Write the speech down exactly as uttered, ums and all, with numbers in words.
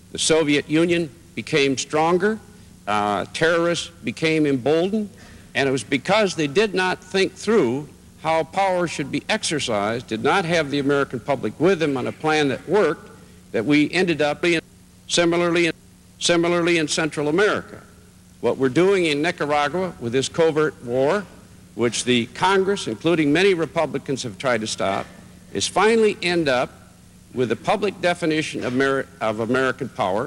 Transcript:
The Soviet Union became stronger, uh, terrorists became emboldened, and it was because they did not think through how power should be exercised, did not have the American public with them on a plan that worked, that we ended up being similarly, similarly in Central America. What we're doing in Nicaragua with this covert war, which the Congress, including many Republicans, have tried to stop, is finally end up with a public definition of, Amer- of American power